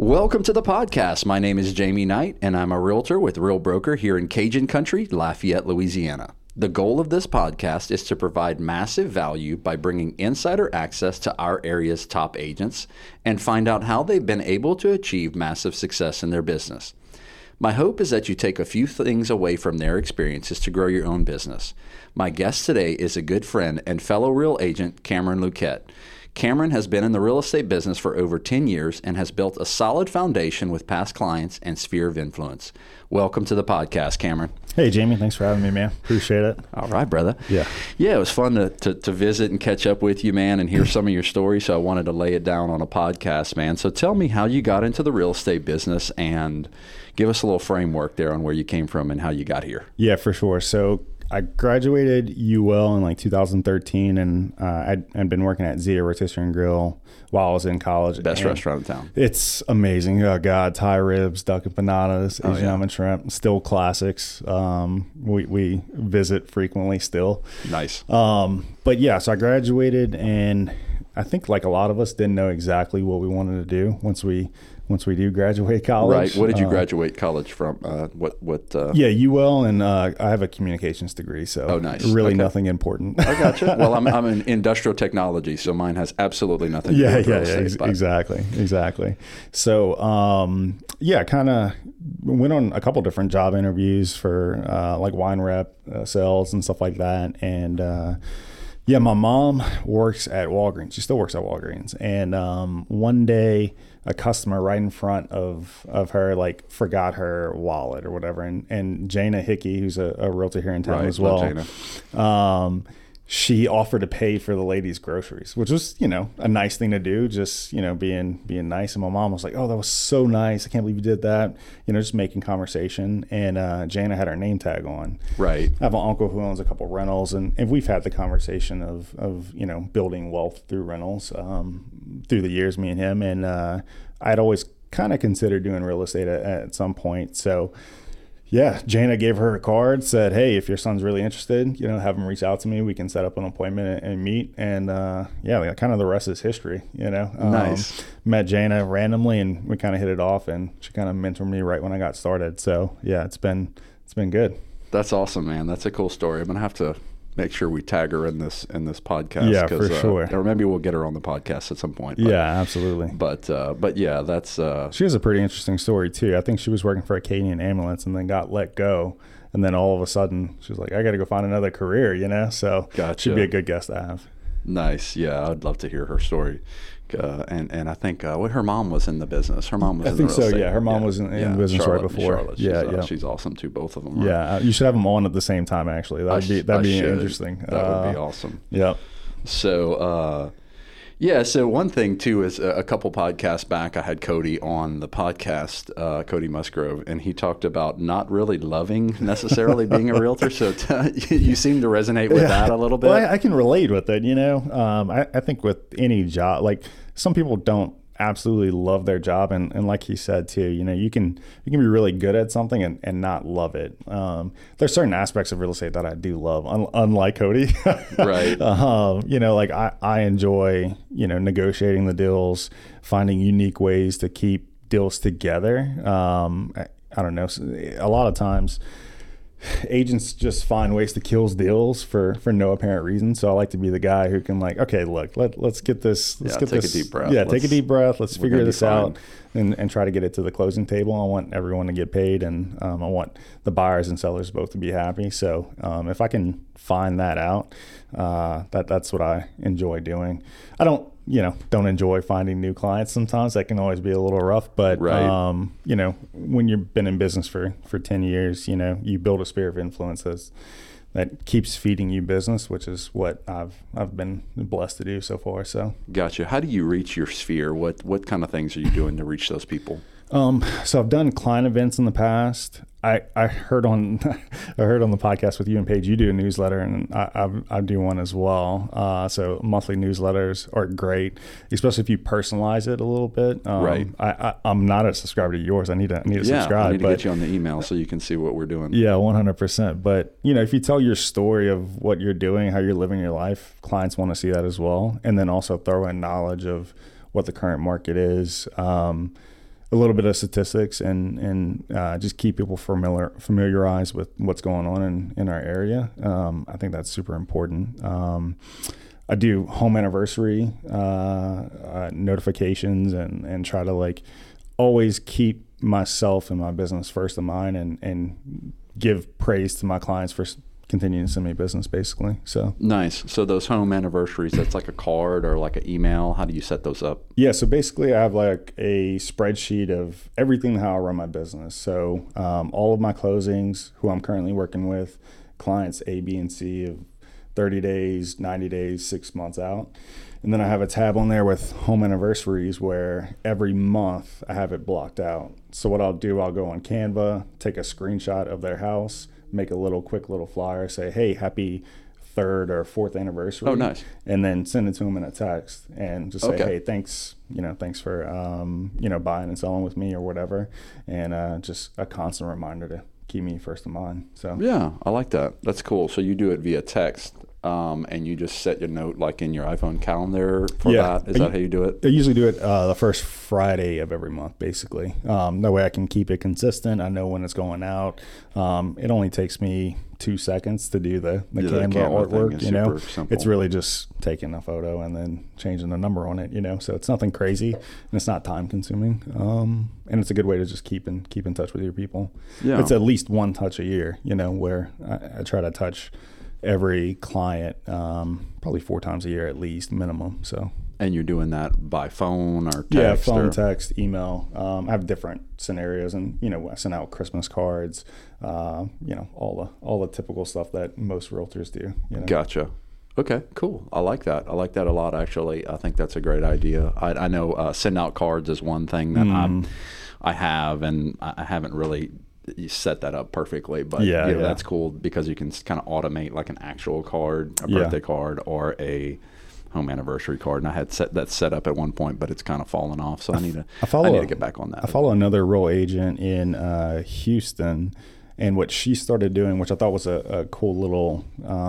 Welcome to the podcast. My name is Jamie Knight, and I'm a realtor with Real Broker here in Cajun Country, Lafayette, Louisiana. The goal of this podcast is to provide massive value by bringing insider access to our area's top agents and find out how they've been able to achieve massive success in their business. My hope is that you take a few things away from their experiences to grow your own business. My guest today is a good friend and fellow real agent, Cameron Luquette. Cameron has been in the real estate business for over 10 years and has built a solid foundation with past clients and sphere of influence. Welcome to the podcast, Cameron. Hey, Jamie. Thanks for having me, man. Appreciate it. All right, brother. Yeah, it was fun to visit and catch up with you, man, and hear some of your stories, so I wanted to lay it down on a podcast, man. So tell me how you got into the real estate business and give us a little framework there on where you came from and how you got here. Yeah, for sure. So I graduated UL in like 2013, and I'd been working at Zia Rotisserie and Grill while I was in college. Best restaurant in town. It's amazing. Oh God, Thai ribs, duck empanadas, Asian almond shrimp, still classics. We visit frequently still. Nice. But yeah, so I graduated, and I think like a lot of us didn't know exactly what we wanted to do once we do graduate college. Right. What did you graduate college from? Yeah, UL, and I have a communications degree, so nice. Really nothing important. I gotcha. Well, I'm in industrial technology, so mine has absolutely nothing to do with real estate. Exactly. So, kind of went on a couple different job interviews for like wine rep sales and stuff like that, and my mom works at Walgreens. She still works at Walgreens, and one day a customer right in front of her like forgot her wallet or whatever, and Jana Hickey, who's a realtor here in town as well, she offered to pay for the lady's groceries, which was, a nice thing to do, just, being nice. And my mom was like, "Oh, that was so nice. I can't believe you did that." Just making conversation. And Jana had her name tag on. Right. I have an uncle who owns a couple rentals, and we've had the conversation of building wealth through rentals through the years, me and him. And I'd always kind of considered doing real estate at some point. So yeah, Jana gave her a card, said, "Hey, if your son's really interested, have him reach out to me. We can set up an appointment and meet." And kind of the rest is history, Nice. Met Jana randomly, and we kind of hit it off, and she kind of mentored me right when I got started. So yeah, it's been good. That's awesome, man. That's a cool story. I'm going to have to make sure we tag her in this podcast. Yeah, for sure. Or maybe we'll get her on the podcast at some point. Yeah, absolutely. But yeah, that's... She has a pretty interesting story too. I think she was working for Acadian Ambulance and then got let go. And then all of a sudden she was like, "I got to go find another career," So Gotcha. She'd be a good guest to have. Nice. Yeah, I'd love to hear her story. And I think her mom was in the business. Her mom was in the real estate. Yeah, her mom was in business Charlotte, right before. Charlotte. She's awesome too, both of them. Yeah, you should have them on at the same time, actually. That'd be interesting. That would be awesome. Yeah. So, so one thing too is a couple podcasts back, I had Cody on the podcast, Cody Musgrove, and he talked about not really loving necessarily being a realtor. So you seem to resonate with that a little bit. Well, I can relate with it. I think with any job, like some people don't absolutely love their job, and like he said too, you can be really good at something and not love it. There's certain aspects of real estate that I do love, unlike Cody. Right. Like I enjoy negotiating the deals, finding unique ways to keep deals together. I don't know, a lot of times agents just find ways to kill deals for no apparent reason. So I like to be the guy who can take a deep breath. Yeah, take a deep breath. Let's figure this out and try to get it to the closing table. I want everyone to get paid, and I want the buyers and sellers both to be happy. So if I can find that out, that's what I enjoy doing. I don't enjoy finding new clients. Sometimes that can always be a little rough, but right. When you've been in business for 10 years, you build a sphere of influence that keeps feeding you business, which is what I've been blessed to do so far. So gotcha. How do you reach your sphere? What kind of things are you doing to reach those people? So I've done client events in the past. I heard on the podcast with you and Paige, you do a newsletter, and I do one as well. So monthly newsletters are great, especially if you personalize it a little bit. Right. I'm not a subscriber to yours. I need to subscribe. I need to get you on the email so you can see what we're doing. Yeah, 100%. But if you tell your story of what you're doing, how you're living your life, clients want to see that as well. And then also throw in knowledge of what the current market is. a little bit of statistics and just keep people familiarized with what's going on in our area. I think that's super important. I do home anniversary notifications and try to like always keep myself and my business first in mind and give praise to my clients for continuing to send me business, basically. So nice. So those home anniversaries, that's like a card or like an email. How do you set those up? Yeah. So basically I have like a spreadsheet of everything, how I run my business. So all of my closings, who I'm currently working with, clients A, B, and C of 30 days, 90 days, 6 months out. And then I have a tab on there with home anniversaries where every month I have it blocked out. So what I'll do, I'll go on Canva, take a screenshot of their house, make a quick little flyer, say, hey, happy 3rd or 4th anniversary. Oh, nice. And then send it to them in a text and just say, hey, thanks for, buying and selling with me or whatever. And just a constant reminder to keep me first in mind. So yeah, I like that. That's cool. So you do it via text. And you just set your note like in your iPhone calendar for that? Is that how you do it? I usually do it the first Friday of every month, basically. That way I can keep it consistent. I know when it's going out. It only takes me 2 seconds to do the Canva artwork. Simple. It's really just taking a photo and then changing the number on it. So it's nothing crazy and it's not time consuming. And it's a good way to just keep in touch with your people. Yeah. It's at least one touch a year. Where I try to touch every client probably 4 times a year at least, minimum. So. And you're doing that by phone or text? Yeah, phone, text, email. I have different scenarios, and I send out Christmas cards. All the typical stuff that most realtors do. Gotcha. Okay, cool. I like that. I like that a lot, actually. I think that's a great idea. I know send out cards is one thing that I have, and I haven't really set that up perfectly, but that's cool because you can kind of automate like an actual card, a birthday card, or a home anniversary card. And I had that set up at one point, but it's kind of fallen off. So I need to get back on that. I follow another real agent in Houston, and what she started doing, which I thought was a cool little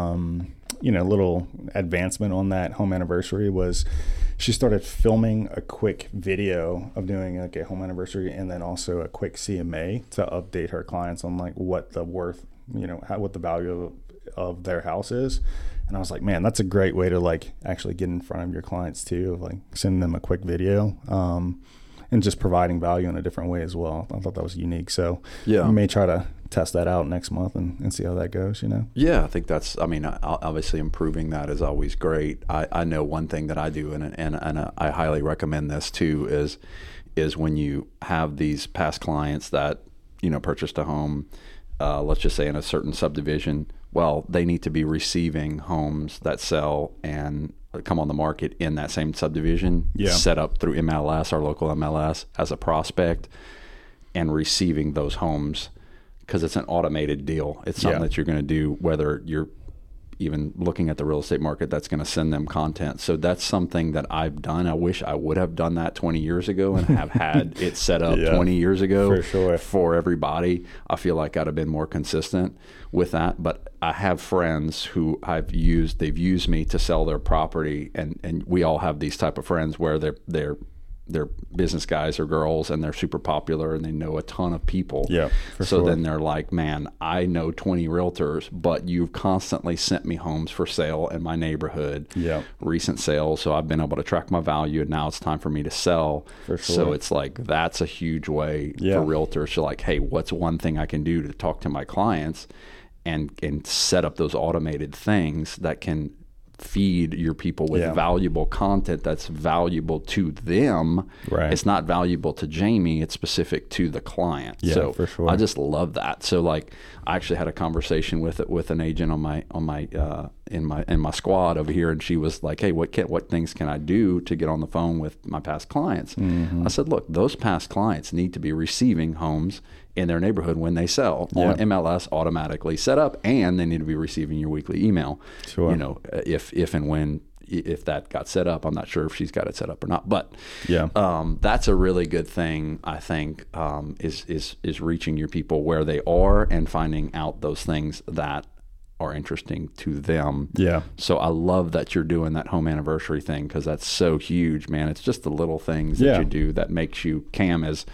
little advancement on that home anniversary, was she started filming a quick video of doing like a home anniversary and then also a quick CMA to update her clients on like what the worth, what the value of their house is. And I was like, man, that's a great way to like actually get in front of your clients too, like sending them a quick video and just providing value in a different way as well. I thought that was unique. So I may try to test that out next month and see how that goes, Yeah, I think obviously improving that is always great. I know one thing that I do, and I highly recommend this too, is when you have these past clients that, purchased a home, let's just say in a certain subdivision, well, they need to be receiving homes that sell and come on the market in that same subdivision, set up through MLS, our local MLS, as a prospect, and receiving those homes, because it's an automated deal. It's something that you're going to do whether you're even looking at the real estate market that's going to send them content. So that's something that I've done. I wish I would have done that 20 years ago and have had it set up 20 years ago for sure. For everybody. I feel like I'd have been more consistent with that. But I have friends who they've used me to sell their property, and we all have these type of friends where they're business guys or girls, and they're super popular and they know a ton of people. Yeah, for so sure. Then they're like, man, I know 20 realtors, but you've constantly sent me homes for sale in my neighborhood, recent sales. So I've been able to track my value, and now it's time for me to sell. For sure. So it's like, that's a huge way for realtors to like, hey, what's one thing I can do to talk to my clients and set up those automated things that can feed your people with valuable content that's valuable to them. Right. It's not valuable to Jamie, it's specific to the client. Yeah, so for sure. I just love that. So like I actually had a conversation with an agent on my squad over here, and she was like, hey, what things can I do to get on the phone with my past clients? I said, look, those past clients need to be receiving homes in their neighborhood when they sell on MLS automatically set up, and they need to be receiving your weekly email. Sure. If and when that got set up. I'm not sure if she's got it set up or not, but that's a really good thing, I think, is reaching your people where they are and finding out those things that are interesting to them. Yeah. So I love that you're doing that home anniversary thing, because that's so huge, man. It's just the little things that you do that makes you, Cam is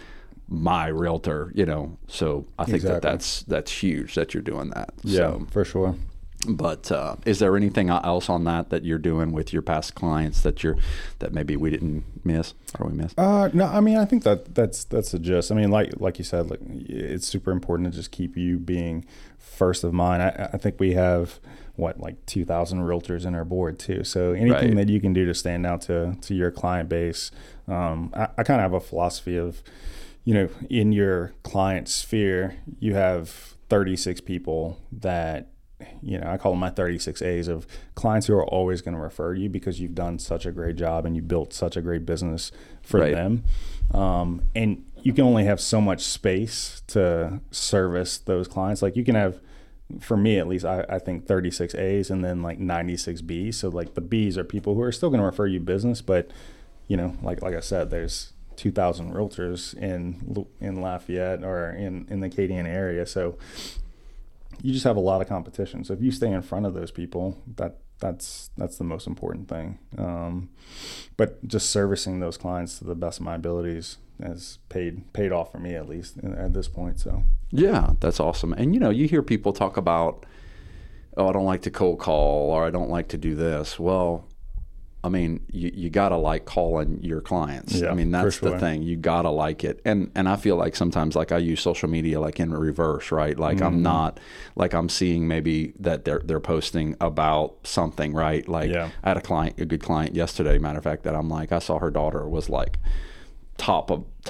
my realtor, so I think Exactly. that's huge that you're doing that. Yeah, So, for sure. but is there anything else on that you're doing with your past clients that maybe we didn't miss or we missed? No, I mean, I think that's the gist. I mean, like you said, like it's super important to just keep you being first of mind. I think we have like 2,000 realtors in our board too. So anything that you can do to stand out to your client base. I kind of have a philosophy of, in your client sphere, you have 36 people that, I call them my 36 A's of clients who are always going to refer you because you've done such a great job and you built such a great business for them. And you can only have so much space to service those clients. Like you can have, for me at least, I think 36 A's and then like 96 B's. So like the B's are people who are still going to refer you business, but like I said, there's 2,000 realtors in Lafayette or in the Acadiana area. So you just have a lot of competition. So if you stay in front of those people, that's the most important thing. But just servicing those clients to the best of my abilities has paid off for me, at least at this point. So yeah, that's awesome. And you hear people talk about, oh, I don't like to cold call or I don't like to do this. Well, I mean, you gotta like calling your clients. Yeah, I mean, that's for sure. the thing. You gotta like it. And I feel like sometimes like I use social media like in reverse, right? Like I'm not like I'm seeing maybe that they're posting about something, right? Like I had a good client yesterday, matter of fact, that I'm like, I saw her daughter was like top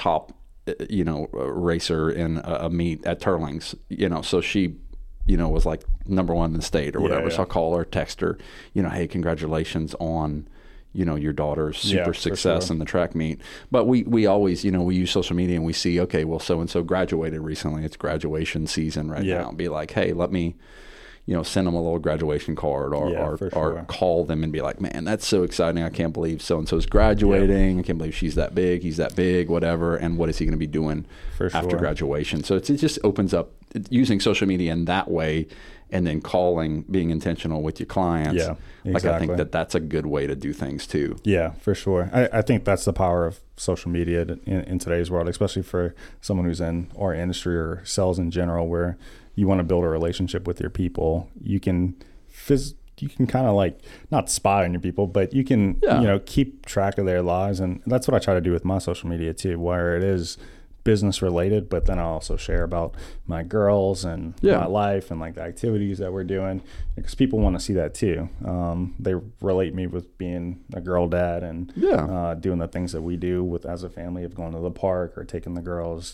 racer in a meet at Turlings, so she was like number one in the state or whatever. So I call her, text her, hey, congratulations on your daughter's super success in the track meet. But we always, we use social media and we see, okay, well, so-and-so graduated recently. It's graduation season right now. Be like, hey, let me, send them a little graduation card or call them and be like, man, that's so exciting. I can't believe so-and-so's graduating. I can't believe she's that big. He's that big, whatever. And what is he going to be doing after graduation? So it just opens up using social media in that way. And then being intentional with your clients. Yeah, exactly. Like I think that's a good way to do things too. Yeah, for sure. I think that's the power of social media in today's world, especially for someone who's in our industry or sales in general, where you want to build a relationship with your people. You can kind of like not spy on your people, but you can keep track of their lives, and that's what I try to do with my social media too, where it is business related, but then I also share about my girls and my life and like the activities that we're doing, because people want to see that too. They relate me with being a girl dad and doing the things that we do as a family, of going to the park or taking the girls,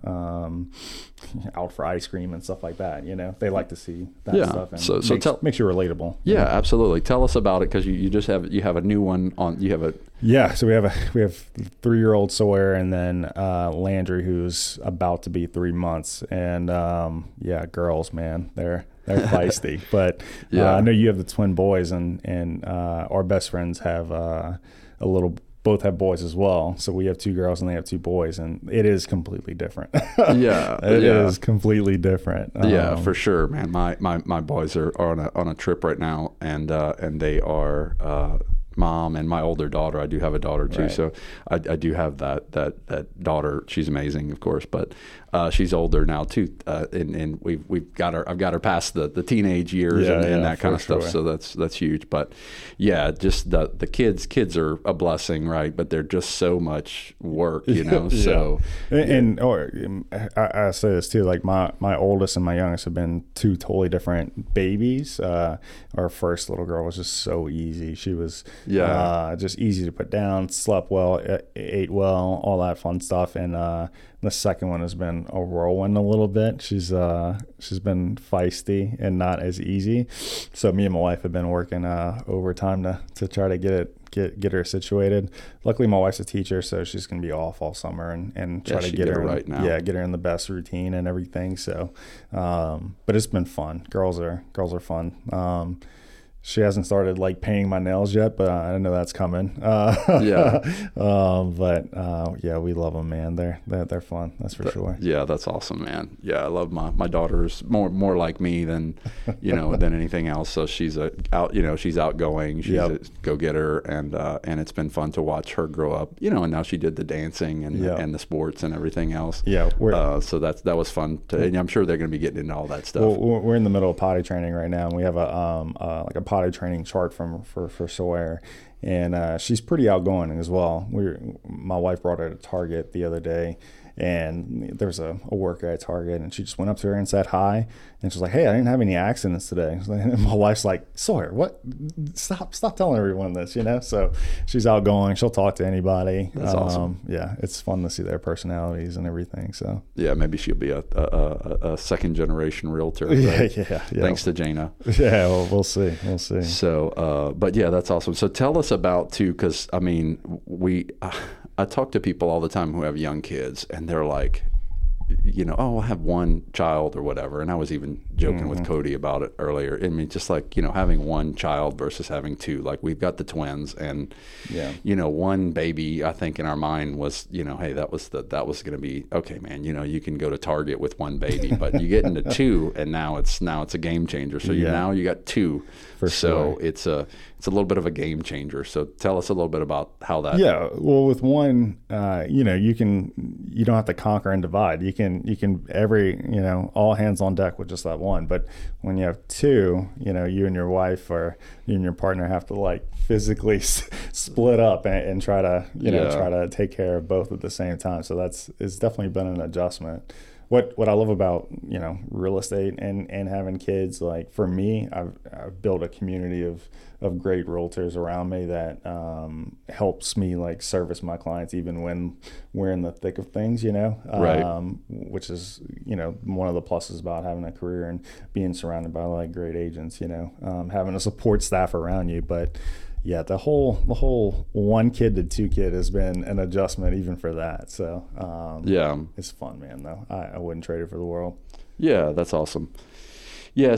out for ice cream and stuff like that. They like to see that stuff, and makes you relatable. Yeah, absolutely. Tell us about it, because you have a new one on. You have a So we have 3-year-old Sawyer, and then Landry, who's about to be 3 months. And girls, man, they're feisty. But I know you have the twin boys, and our best friends have both have boys as well. So we have 2 girls and they have 2 boys, and it is completely different. It is completely different. For sure, man. My boys are on a trip right now, and they are. Mom and my older daughter. I do have a daughter too, so I do have that daughter. She's amazing, of course, but she's older now too, and I've got her past the teenage years and that kind of stuff. So that's huge. But just the kids are a blessing, right? But they're just so much work, So I say this too. Like my oldest and my youngest have been 2 totally different babies. Our first little girl was just so easy. She was just easy to put down, slept well, ate well, all that fun stuff. And the second one has been a whirlwind a little bit. She's been feisty and not as easy. So me and my wife have been working overtime to try to get her situated. Luckily, my wife's a teacher, so she's gonna be off all summer and try to get her right now. Get her in the best routine and everything. So, but it's been fun. Girls are fun. She hasn't started like painting my nails yet, but I know that's coming. Yeah. Yeah, we love them, man. They're fun. That's for sure. Yeah, that's awesome, man. Yeah, I love my daughter's more like me than than anything else. So she's she's outgoing. She's a go-getter, and it's been fun to watch her grow up. And now she did the dancing and the sports and everything else. Yeah. So that was fun. And I'm sure they're going to be getting into all that stuff. Well, we're in the middle of potty training right now, and we have a potty training chart for Sawyer, and she's pretty outgoing as well. My wife brought her to Target the other day, and there's a worker at Target, and she just went up to her and said hi, and she's like, "Hey, I didn't have any accidents today." And my wife's like, "Sawyer, what? Stop telling everyone this," So she's outgoing. She'll talk to anybody. That's awesome. Yeah, it's fun to see their personalities and everything. So yeah, maybe she'll be a second generation realtor. Right? Yeah. Thanks to Jana. Yeah, well, we'll see. So, but yeah, that's awesome. So tell us about too, because I mean, I talk to people all the time who have young kids, and they're like, I have one child or whatever. And I was even joking with Cody about it earlier. I mean, just like, having one child versus having two. Like, we've got the twins, and one baby, I think in our mind was, hey, that was going to be okay, man. You can go to Target with one baby, but you get into two, and now it's a game changer. So now you got two. For sure. So it's a little bit of a game changer. So tell us a little bit about how that. Yeah, well, with one, you don't have to conquer and divide. You can all hands on deck with just that one. But when you have two, you and your wife or you and your partner have to like physically split up and try to try to take care of both at the same time. So it's definitely been an adjustment. What I love about real estate and having kids, like for me, I've built a community of great realtors around me that helps me like service my clients even when we're in the thick of things, right. Which is one of the pluses about having a career and being surrounded by like great agents, having a support staff around you, but. Yeah, the whole one kid to two kid has been an adjustment even for that. So it's fun, man. Though I wouldn't trade it for the world. Yeah, that's awesome. Yeah,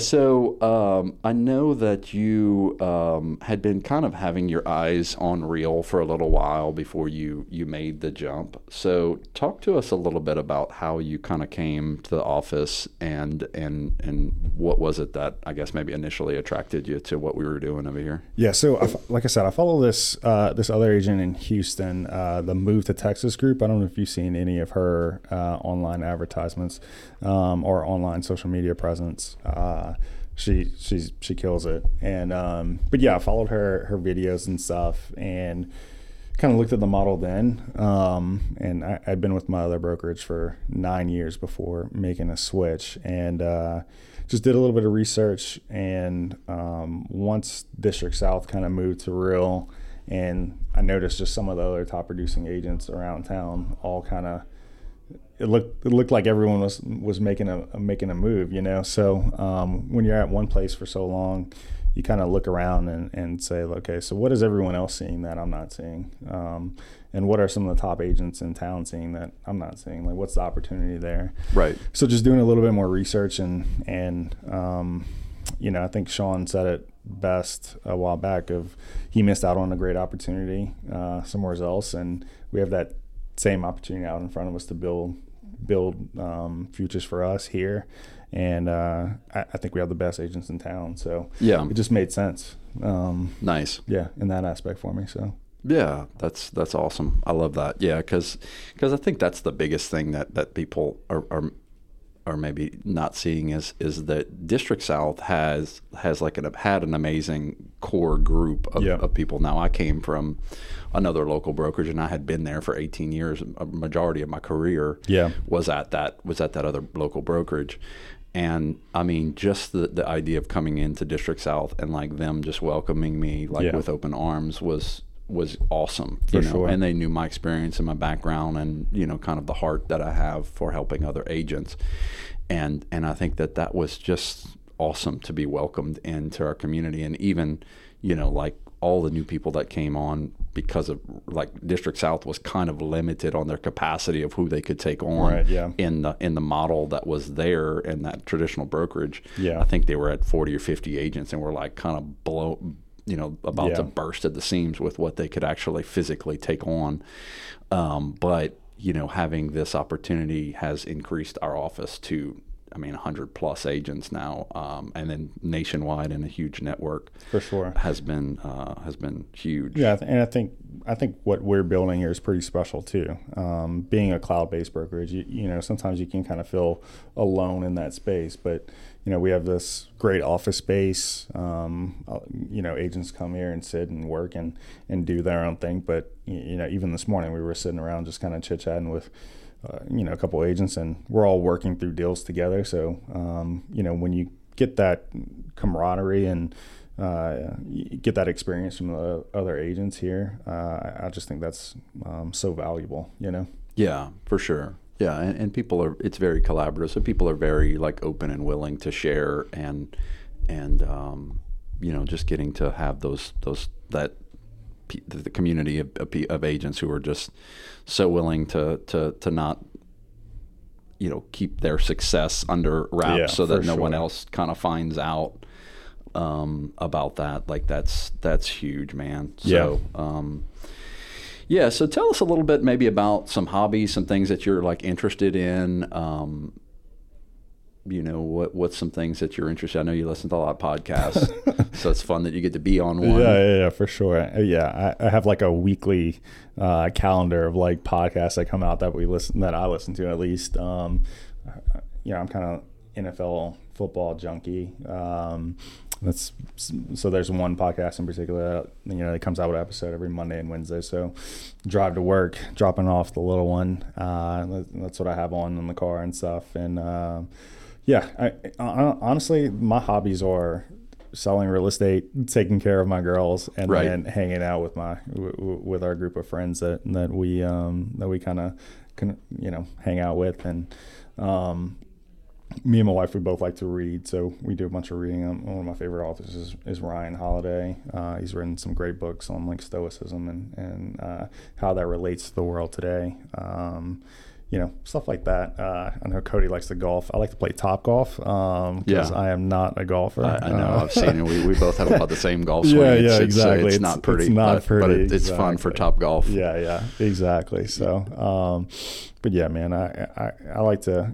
so I know that you had been kind of having your eyes on Real for a little while before you made the jump. So talk to us a little bit about how you kind of came to the office and what was it that I guess maybe initially attracted you to what we were doing over here? Yeah, so like I said, I follow this other agent in Houston, the Move to Texas group. I don't know if you've seen any of her online advertisements or online social media presence. She kills it, and but yeah, I followed her videos and stuff, and kind of looked at the model then. And I'd been with my other brokerage for 9 years before making a switch, and just did a little bit of research. And once District South kind of moved to Real, and I noticed just some of the other top producing agents around town all kind of. It looked like everyone was making a move, So when you're at one place for so long, you kind of look around and say, okay, so what is everyone else seeing that I'm not seeing? And what are some of the top agents in town seeing that I'm not seeing? Like, what's the opportunity there? Right. So just doing a little bit more research and I think Sean said it best a while back of he missed out on a great opportunity somewhere else, and we have that same opportunity out in front of us to build futures for us here, and I think we have the best agents in town, so yeah, it just made sense. Nice. Yeah, in that aspect for me. So yeah, that's awesome. I love that. Yeah, because I think that's the biggest thing that people are maybe not seeing is that District South has had an amazing core group of people. Now, I came from another local brokerage, and I had been there for 18 years. A majority of my career was at that other local brokerage. And I mean, just the idea of coming into District South and like them just welcoming me with open arms was awesome, you know. Sure. And they knew my experience and my background and, kind of the heart that I have for helping other agents. And I think that was just awesome to be welcomed into our community. And even, like all the new people that came on, because of like District South was kind of limited on their capacity of who they could take on Right, yeah. in the model that was there in that traditional brokerage. Yeah. I think they were at 40 or 50 agents and were like kind of about to Yeah. burst at the seams with what they could actually physically take on. But having this opportunity has increased our office to, 100 plus agents now, and then nationwide in a huge network. For sure. Has been huge. Yeah, and I think what we're building here is pretty special too. Being a cloud-based brokerage, sometimes you can kind of feel alone in that space, but we have this great office space. Agents come here and sit and work and do their own thing. But even this morning we were sitting around just kind of chit-chatting with a couple agents, and we're all working through deals together. So when you get that camaraderie and you get that experience from the other agents here, I just think that's so valuable. Yeah, for sure. Yeah, and people it's very collaborative. So people are very like open and willing to share, and just getting to have the community of agents who are just so willing to not keep their success under wraps, so that no one else kind of finds out about that. Like that's huge, man. So so tell us a little bit maybe about some hobbies, some things that you're like interested in. What's some things that you're interested in? I know you listen to a lot of podcasts, so it's fun that you get to be on one. Yeah, for sure. Yeah, I have like a weekly calendar of like podcasts that come out that I listen to at least. I'm kind of NFL football junkie. So there's one podcast in particular that comes out with an episode every Monday and Wednesday. So drive to work, dropping off the little one. That's what I have on in the car and stuff. And I honestly, my hobbies are selling real estate, taking care of my girls, and then hanging out with our group of friends that we kind of hang out with. And me and my wife, we both like to read, so we do a bunch of reading. One of my favorite authors is Ryan Holiday. He's written some great books on like stoicism and how that relates to the world today. Stuff like that. I know Cody likes to golf. I like to play Topgolf because I am not a golfer. I know. I've seen it. We both have about the same golf swing. Exactly. It's not pretty. But it's fun for Topgolf. Yeah, exactly. So, but yeah, man, I like to.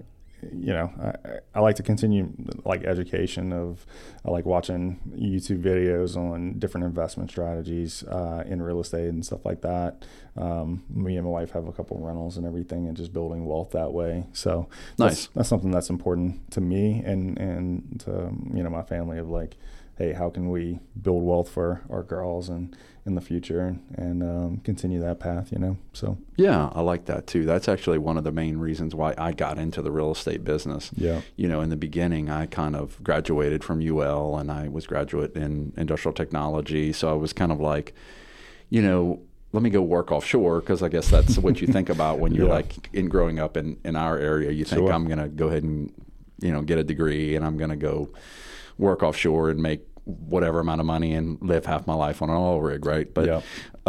I like to continue like education I like watching YouTube videos on different investment strategies in real estate and stuff like that. Me and my wife have a couple rentals and everything, and just building wealth that way. So nice. That's something that's important to me and to my family, of like, hey, how can we build wealth for our girls and in the future and continue that path, So yeah, I like that too. That's actually one of the main reasons why I got into the real estate business. Yeah. In the beginning, I kind of graduated from UL, and I was graduate in industrial technology. So I was kind of like, let me go work offshore, because I guess that's what you think about when you're like growing up in our area. You think I'm going to go ahead and, get a degree, and I'm going to go work offshore and make whatever amount of money and live half my life on an oil rig, right? But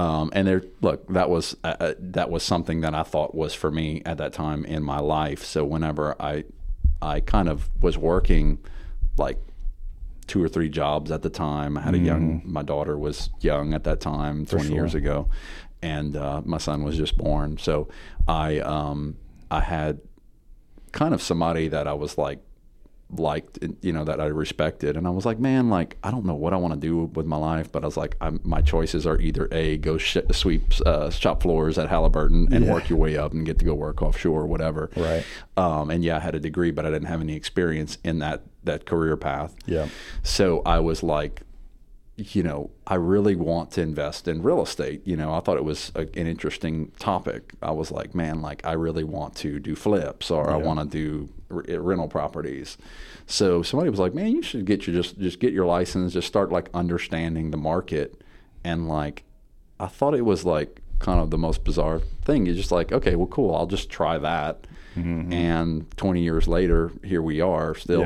that was something that I thought was for me at that time in my life. So whenever I kind of was working like 2 or 3 jobs at the time. I had my daughter was young at that time, 20 years ago, and my son was just born. So I had kind of somebody that I was liked, that I respected. And I was like, man, like, I don't know what I want to do with my life, but I was like, my choices are either A, go sweep shop floors at Halliburton and work your way up and get to go work offshore or whatever. Right. And I had a degree, but I didn't have any experience in that career path. Yeah. So I was like, I really want to invest in real estate. I thought it was an interesting topic. I was like, man, like, I really want to do flips, or I want to do rental properties. So somebody was like, man, you should get just get your license, just start like understanding the market. And like, I thought it was like kind of the most bizarre thing. You're just like, okay, well, cool, I'll just try that. Mm-hmm. And 20 years later, here we are still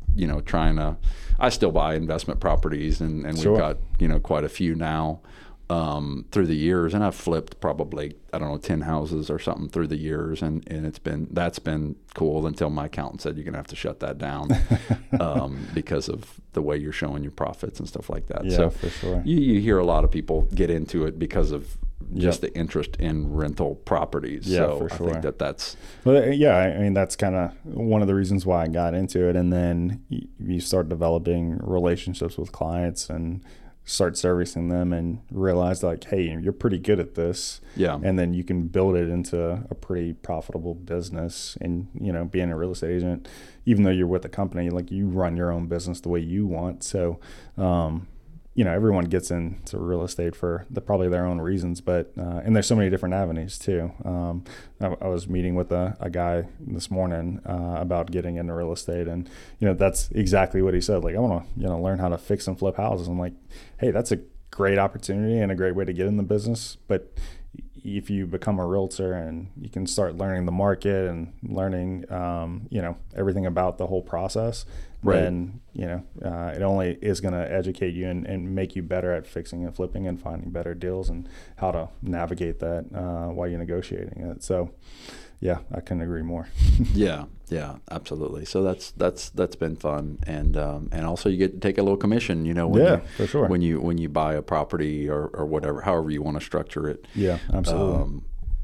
trying to, I still buy investment properties, and Sure. we've got, quite a few now through the years, and I've flipped probably, I don't know, 10 houses or something through the years, and that's been cool until my accountant said you're going to have to shut that down because of the way you're showing your profits and stuff like that. Yeah, so for sure. you hear a lot of people get into it because of just the interest in rental properties. Yeah, so for sure. I think that's Well, yeah, I mean, that's kind of one of the reasons why I got into it. And then you start developing relationships with clients and start servicing them and realize like, hey, you're pretty good at this. Yeah. And then you can build it into a pretty profitable business. And, being a real estate agent, even though you're with a company, like you run your own business the way you want. So, everyone gets into real estate for probably their own reasons, but and there's so many different avenues too. I was meeting with a guy this morning about getting into real estate, and that's exactly what he said. Like, I want to learn how to fix and flip houses. I'm like, hey, that's a great opportunity and a great way to get in the business, but if you become a realtor and you can start learning the market and learning, everything about the whole process, right. then, it only is going to educate you and make you better at fixing and flipping and finding better deals and how to navigate that while you're negotiating it. So, yeah, I couldn't agree more. Yeah, absolutely. So that's been fun, and also you get to take a little commission, for sure. when you buy a property or whatever, however you want to structure it. Yeah, absolutely.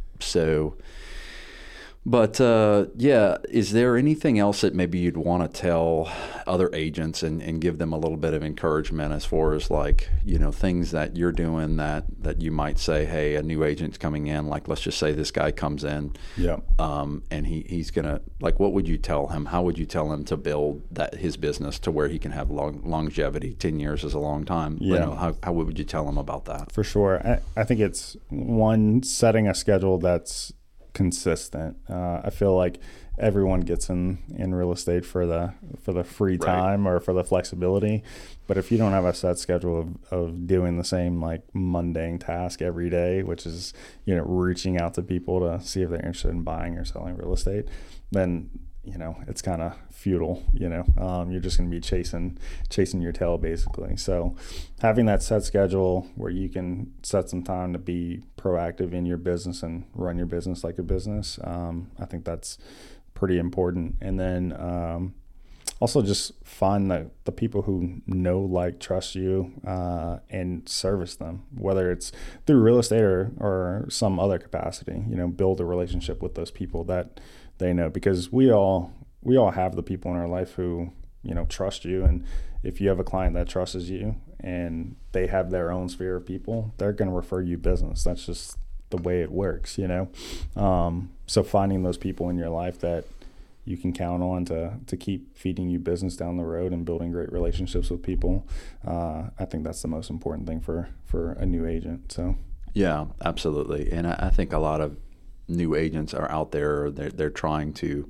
But is there anything else that maybe you'd want to tell other agents and give them a little bit of encouragement as far as like, things that you're doing that you might say, hey, a new agent's coming in, like let's just say this guy comes in, and he's gonna, like, what would you tell him? How would you tell him to build his business to where he can have longevity? 10 years is a long time. Yeah. How would you tell him about that? For sure. I think it's one, setting a schedule that's consistent. I feel like everyone gets in real estate for the free time, right, or for the flexibility. But if you don't have a set schedule of doing the same like mundane task every day, which is, reaching out to people to see if they're interested in buying or selling real estate, then, it's kind of futile, you're just going to be chasing your tail basically. So having that set schedule where you can set some time to be proactive in your business and run your business like a business, I think that's pretty important. And then also just find the people who know, like, trust you, and service them, whether it's through real estate or some other capacity. Build a relationship with those people that they know, because we all have the people in our life who trust you, and if you have a client that trusts you and they have their own sphere of people, they're going to refer you business. That's just the way it works, so finding those people in your life that you can count on to keep feeding you business down the road and building great relationships with people, I think that's the most important thing for a new agent. So yeah, absolutely. And I think a lot of new agents are out there, they're trying to,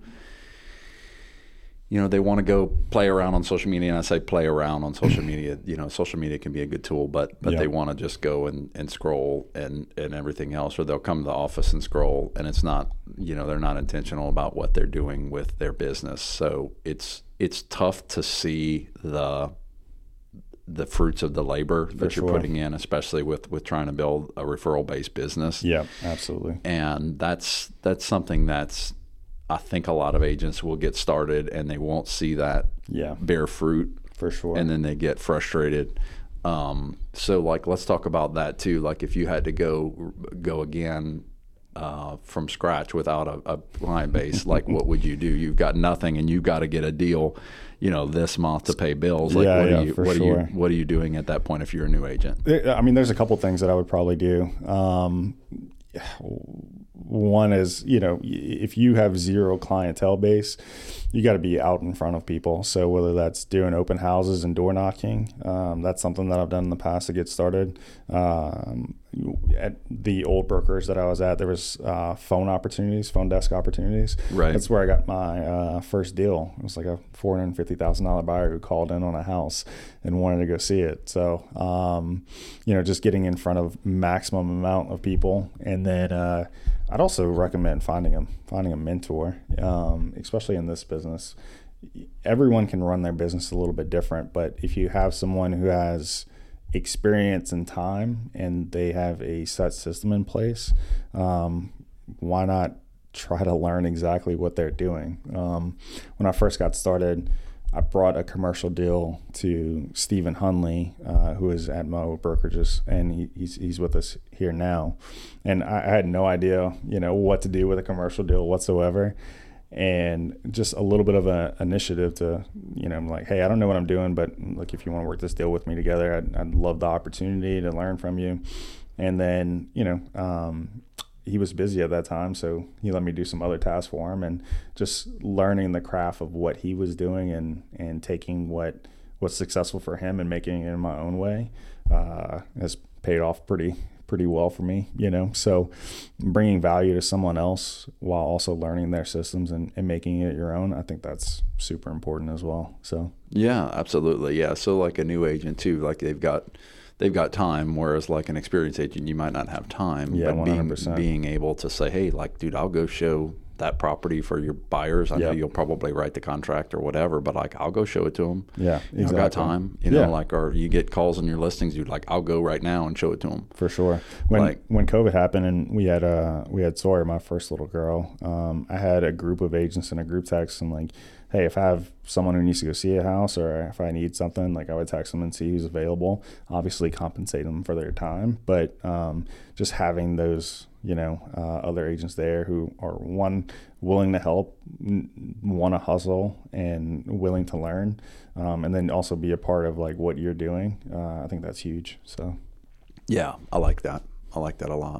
they want to go play around on social media. And I say play around on social media, social media can be a good tool, but yeah, they want to just go and scroll and everything else, or they'll come to the office and scroll, and it's not, they're not intentional about what they're doing with their business. So it's tough to see the fruits of the labor that you're putting in, especially with trying to build a referral-based business. Yeah, absolutely. And that's something that's, I think a lot of agents will get started and they won't see that bear fruit. For sure. And then they get frustrated. So like, let's talk about that too. Like if you had to go again from scratch without a client base, like what would you do? You've got nothing and you've got to get a deal, this month to pay bills. Like what are you doing at that point if you're a new agent? I mean, there's a couple things that I would probably do. One is, if you have zero clientele base, you got to be out in front of people. So whether that's doing open houses and door knocking, that's something that I've done in the past to get started. At the old brokers that I was at, there was phone desk opportunities. Right. That's where I got my first deal. It was like a $450,000 buyer who called in on a house and wanted to go see it. So, just getting in front of maximum amount of people. And then I'd also recommend finding a mentor, especially in this business. everyone can run their business a little bit different, but if you have someone who has experience and time and they have a set system in place, why not try to learn exactly what they're doing? When I first got started, I brought a commercial deal to Stephen Hunley, who is at Mo Brokerages, and he's with us here now. And I had no idea, what to do with a commercial deal whatsoever. And just a little bit of an initiative to, I'm like, hey, I don't know what I'm doing, but look, if you want to work this deal with me together, I'd love the opportunity to learn from you. And then, he was busy at that time, so he let me do some other tasks for him, and just learning the craft of what he was doing and taking what's successful for him and making it in my own way has paid off pretty well for me, So bringing value to someone else while also learning their systems and making it your own, I think that's super important as well. So yeah, absolutely. Yeah. So like a new agent too, like they've got time, whereas like an experienced agent, you might not have time. Yeah, but 100%. Being able to say, hey, like, dude, I'll go show that property for your buyers. I know you'll probably write the contract or whatever, but like, I'll go show it to them. Yeah, exactly. I've got time, or you get calls on your listings, dude, like, I'll go right now and show it to them. For sure. When COVID happened and we had Sawyer, my first little girl, I had a group of agents in a group text and like, hey, if I have someone who needs to go see a house or if I need something, like I would text them and see who's available, obviously compensate them for their time. But just having those, other agents there who are willing to help, want to hustle and willing to learn, and then also be a part of like what you're doing. I think that's huge. So yeah, I like that. I like that a lot.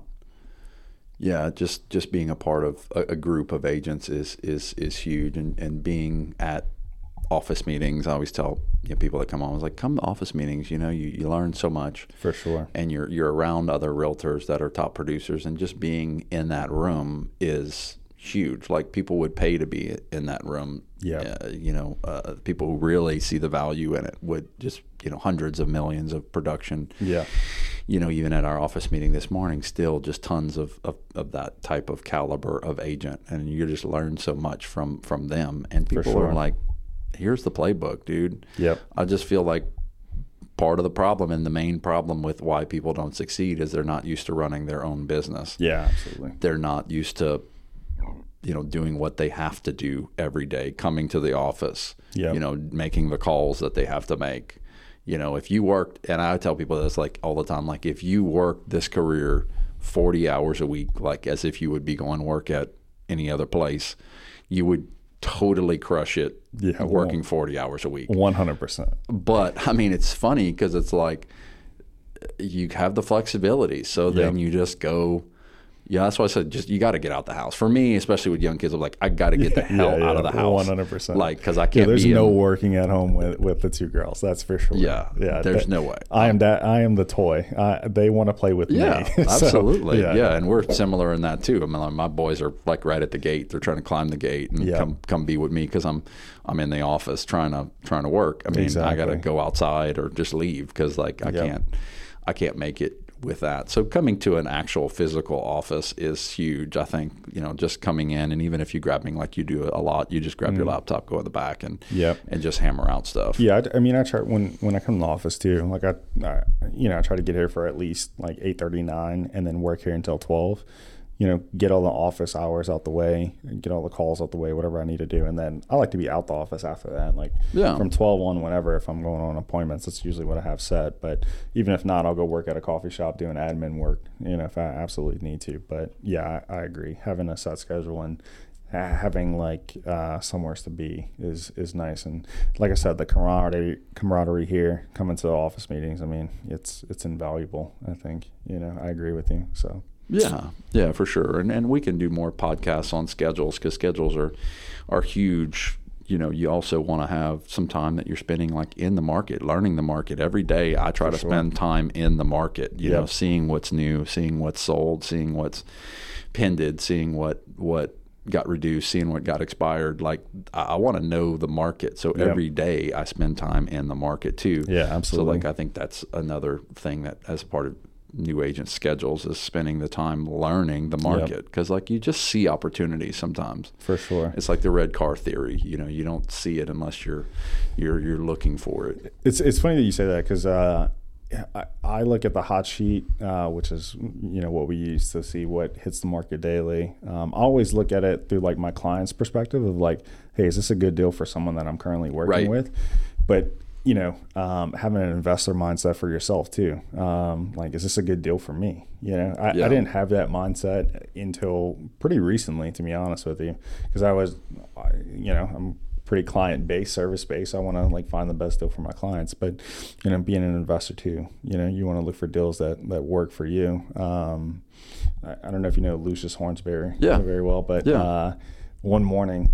Yeah, just being a part of a group of agents is huge, and being at office meetings. I always tell people that come on, I was like, come to office meetings. You learn so much for sure, and you're around other realtors that are top producers, and just being in that room is huge. Like people would pay to be in that room. Yeah, people who really see the value in it would just hundreds of millions of production. Yeah. Even at our office meeting this morning, still just tons of that type of caliber of agent. And you just learn so much from them. And people are like, here's the playbook, dude. Yep. I just feel like part of the problem and the main problem with why people don't succeed is they're not used to running their own business. Yeah, absolutely. They're not used to, doing what they have to do every day, coming to the office, making the calls that they have to make. If you worked, and I tell people this like all the time, like if you worked this career 40 hours a week, like as if you would be going to work at any other place, you would totally crush it working 40 hours a week. 100%. But I mean, it's funny because it's like you have the flexibility. So then you just go. Yeah, that's why I said you got to get out the house. For me, especially with young kids, I'm like, I got to get the hell out of the house. 100%. Like, because I can't. There's no working at home with the two girls. That's for sure. Yeah. There's no way. I am the toy. They want to play with me. Yeah, absolutely. Yeah, and we're similar in that too. I mean, like, my boys are like right at the gate. They're trying to climb the gate and come be with me because I'm in the office trying to work. I mean, I got to go outside or just leave because like I can't make it with that. So coming to an actual physical office is huge. I think, just coming in, and even if you grab me like you do a lot, you just grab your laptop, go in the back and just hammer out stuff. Yeah. I mean, I try when I come to the office too, like I try to get here for at least like 8:39 and then work here until 12. Get all the office hours out the way, get all the calls out the way, whatever I need to do. And then I like to be out the office after that, like from 12 on, whenever, if I'm going on appointments, that's usually what I have set. But even if not, I'll go work at a coffee shop doing admin work, if I absolutely need to. But yeah, I agree. Having a set schedule and having like somewhere to be is nice. And like I said, the camaraderie here coming to the office meetings, I mean, it's invaluable. I think, I agree with you. So. Yeah, for sure. And we can do more podcasts on schedules because schedules are huge. You also want to have some time that you're spending like in the market, learning the market every day. I try to spend time in the market, seeing what's new, seeing what's sold, seeing what's pended, seeing what got reduced, seeing what got expired. Like I want to know the market. So every day I spend time in the market too. Yeah, absolutely. So like I think that's another thing that as a part of new agent schedules is spending the time learning the market, because like you just see opportunities sometimes. For sure. It's like the red car theory. You know, you don't see it unless you're looking for it. It's funny that you say that, because I look at the hot sheet, which is, you know, what we use to see what hits the market daily. I always look at it through like my client's perspective of like, hey, is this a good deal for someone that I'm currently working with? But, you know, having an investor mindset for yourself too. Like, is this a good deal for me? You know, I didn't have that mindset until pretty recently, to be honest with you, because I was, you know, I'm pretty client-based, service-based. I want to like find the best deal for my clients, but, you know, being an investor too, you know, you want to look for deals that work for you. I don't know if you know Lucius Hornsberry very well, but one morning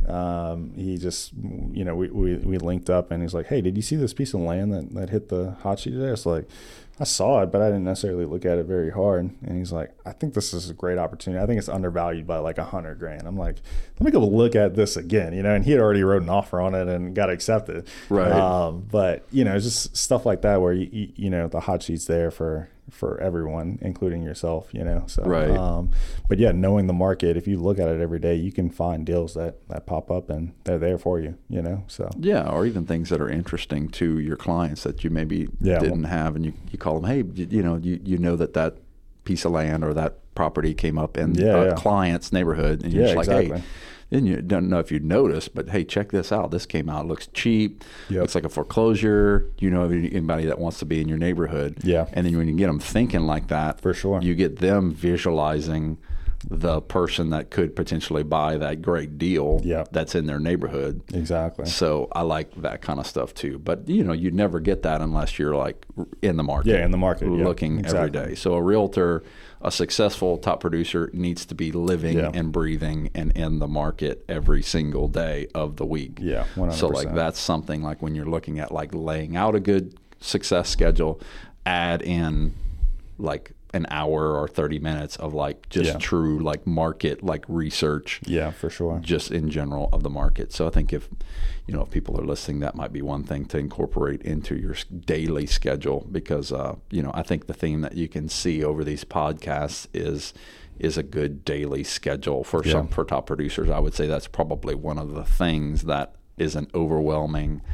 he just, you know, we linked up and he's like, hey, did you see this piece of land that hit the hot sheet today? It's like, I saw it, but I didn't necessarily look at it very hard. And he's like, I think this is a great opportunity. I think it's undervalued by like $100,000. I'm like, let me go look at this again, you know, and he had already wrote an offer on it and got accepted. Right. But, you know, it's just stuff like that where, you know, the hot sheet's there for everyone, including yourself, you know. So, right. But yeah, knowing the market, if you look at it every day, you can find deals that pop up and they're there for you, you know. So yeah, or even things that are interesting to your clients that you maybe didn't have, and you call them, hey, you know that piece of land or that property came up in a client's neighborhood, and you're just like, hey. Then you don't know if you'd notice, but hey, check this out. This came out. It looks cheap. Looks like a foreclosure. You know anybody that wants to be in your neighborhood. Yeah. And then when you get them thinking like that, for sure, you get them visualizing the person that could potentially buy that great deal that's in their neighborhood. Exactly. So I like that kind of stuff too. But, you know, you'd never get that unless you're like in the market. Yeah, in the market. Looking every day. So a realtor, a successful top producer, needs to be living and breathing and in the market every single day of the week. Yeah, 100%. So like that's something like when you're looking at like laying out a good success schedule, add in like an hour or 30 minutes of like just true like market like research. Yeah, for sure. Just in general of the market. So I think if people are listening, that might be one thing to incorporate into your daily schedule, because I think the theme that you can see over these podcasts is a good daily schedule for for top producers. I would say that's probably one of the things that is an overwhelming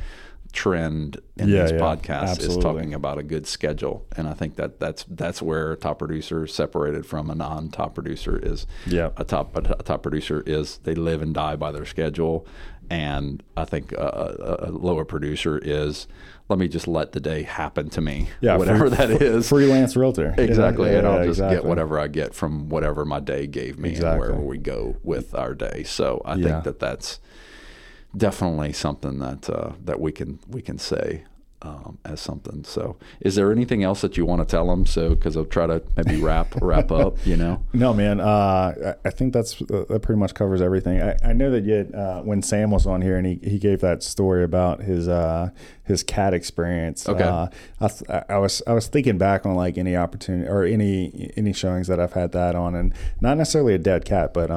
trend in these podcasts, is talking about a good schedule. And I think that's where a top producer is separated from a non-top producer. Is a top producer is they live and die by their schedule, and I think a lower producer is, let me just let the day happen to me, whatever that is. Freelance realtor. Exactly. And I'll just get whatever I get from whatever my day gave me and wherever we go with our day. So I think that's definitely something that we can say as something. So is there anything else that you want to tell them? So, because I'll try to maybe wrap up, No, man. I think that pretty much covers everything. I know that when Sam was on here and he gave that story about his cat experience. Okay. I was thinking back on like any opportunity or any showings that I've had that on, and not necessarily a dead cat, but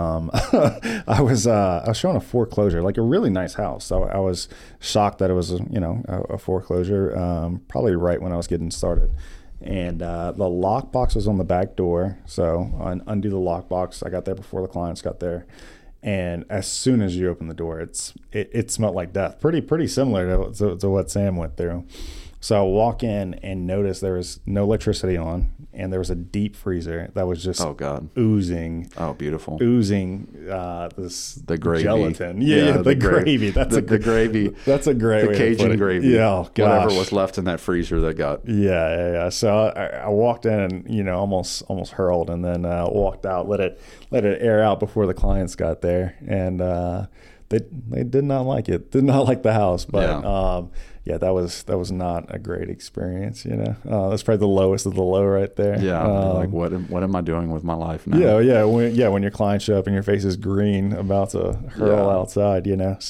I was showing a foreclosure, like a really nice house. So I was shocked that it was a foreclosure, probably right when I was getting started. And the lockbox was on the back door, so undo the lockbox. I got there before the clients got there. And as soon as you open the door, it smelled like death. Pretty similar to what Sam went through. So I walk in and notice there was no electricity on, and there was a deep freezer that was just oozing. Oh, beautiful! Oozing the gravy. Gelatin. Yeah, the gravy. That's the gravy. That's a great way Cajun to put it. Gravy. Yeah, oh, gosh. Whatever was left in that freezer that got. Yeah. So I walked in and almost hurled, and then walked out, let it air out before the clients got there, and they did not like it. Did not like the house, but that was not a great experience. That's probably the lowest of the low right there. Yeah, like what am I doing with my life now? Yeah. When your clients show up and your face is green, about to hurl outside.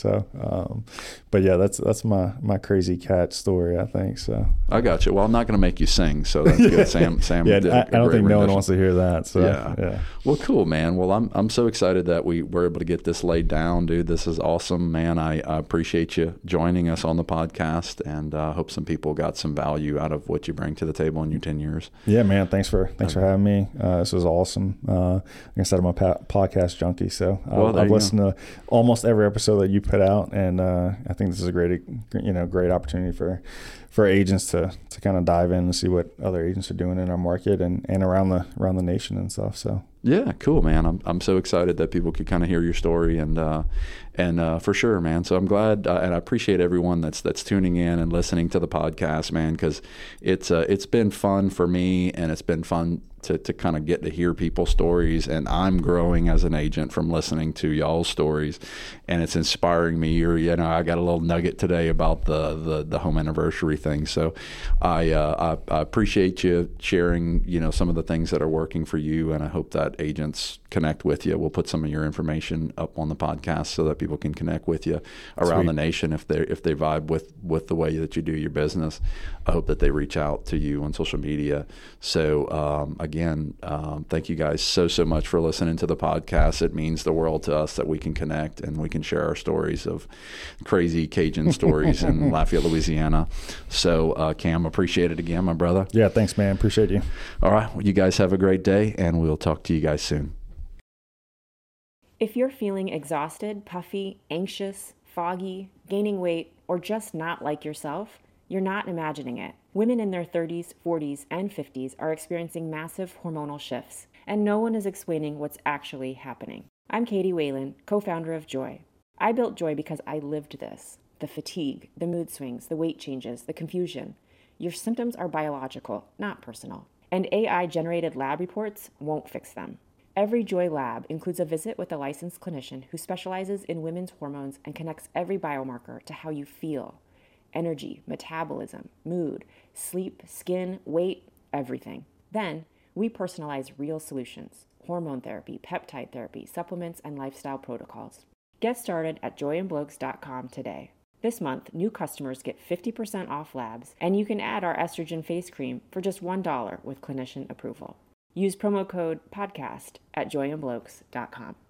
So, but yeah, that's my crazy cat story, I think. So I got you. Well, I'm not going to make you sing, so that's good. Sam. Yeah, I don't think no one wants to hear that. So yeah. Well, cool, man. Well, I'm so excited that we were able to get this laid down, dude. This is awesome, man. I appreciate you joining us on the podcast. podcast, and hope some people got some value out of what you bring to the table in your 10 years. Yeah, man. Thanks for having me. This was awesome. Like I said, I'm a podcast junkie, so I've listened to almost every episode that you put out, and I think this is a great opportunity for agents to kind of dive in and see what other agents are doing in our market and around the nation and stuff. So yeah, cool, man. I'm so excited that people could kind of hear your story, and for sure, man. So I'm glad, and I appreciate everyone that's tuning in and listening to the podcast, man, because it's been fun for me, and it's been fun to kind of get to hear people's stories, and I'm growing as an agent from listening to y'all's stories, and it's inspiring me. Or I got a little nugget today about the home anniversary thing. So I appreciate you sharing some of the things that are working for you, and I hope that agents connect with you. We'll put some of your information up on the podcast so that people can connect with you around the nation if they vibe with the way that you do your business. I hope that they reach out to you on social media. So again, thank you guys so much for listening to the podcast. It means the world to us that we can connect and we can share our stories of crazy Cajun stories in Lafayette, Louisiana. So Cam, appreciate it again, my brother. Yeah, thanks, man. Appreciate you. All right. Well, you guys have a great day, and we'll talk to you guys soon. If you're feeling exhausted, puffy, anxious, foggy, gaining weight, or just not like yourself, you're not imagining it. Women in their 30s, 40s, and 50s are experiencing massive hormonal shifts, and no one is explaining what's actually happening. I'm Katie Whalen, co-founder of Joy. I built Joy because I lived this. The fatigue, the mood swings, the weight changes, the confusion. Your symptoms are biological, not personal. And AI-generated lab reports won't fix them. Every Joy lab includes a visit with a licensed clinician who specializes in women's hormones and connects every biomarker to how you feel. Energy, metabolism, mood, sleep, skin, weight, everything. Then, we personalize real solutions: hormone therapy, peptide therapy, supplements, and lifestyle protocols. Get started at joyandblokes.com today. This month, new customers get 50% off labs, and you can add our estrogen face cream for just $1 with clinician approval. Use promo code PODCAST at joyandblokes.com.